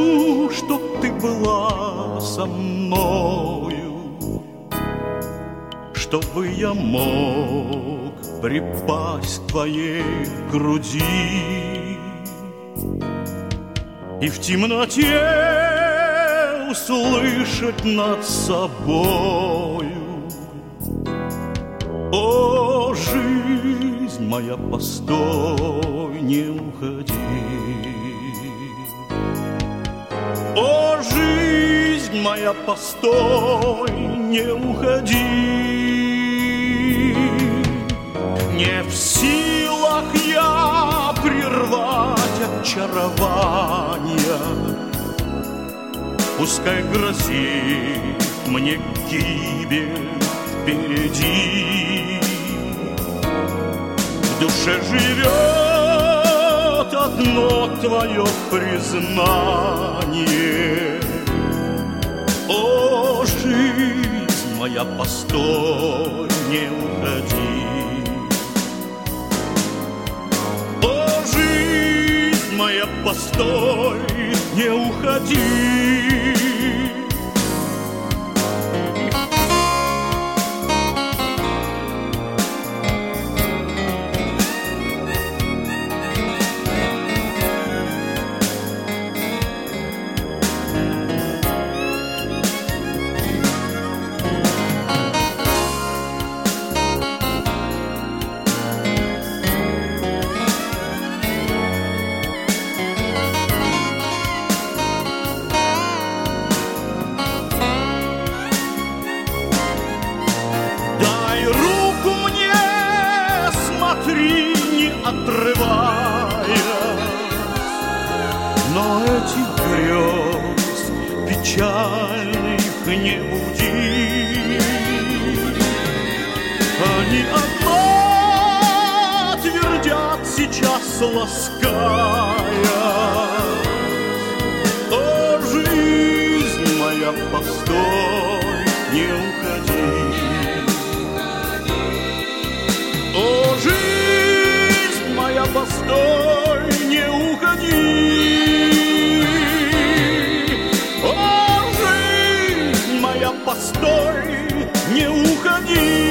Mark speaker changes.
Speaker 1: хочу, чтоб ты была со мною, чтобы я мог припасть к твоей груди и в темноте услышать над собою: о, жизнь моя, постой, не уходи. О, жизнь моя, постой, не уходи. Не в силах я прервать очарования, пускай грозит мне гибель впереди. В душе живет одно твое признание: о, жизнь моя, постой, не уходи. О, жизнь моя, постой, не уходи. Не отрывая, но этих грез печальных не буди. Они одно твердят сейчас, лаская: о, жизнь моя, постой, не уходи. О, жизнь моя, постой, не уходи. О, жизнь моя, постой, не уходи.